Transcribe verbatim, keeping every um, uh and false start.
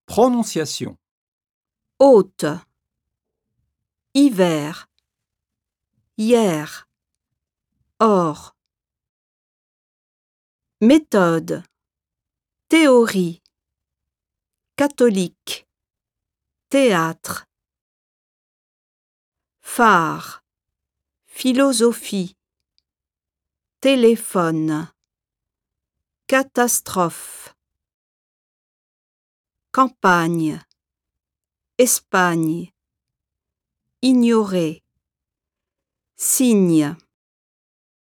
Prononciation. Haute, hiver, hier, or. Méthode, théorie, catholique, théâtre. Phare, philosophie, téléphone, catastrophe. Campagne, Espagne, ignorer, signe.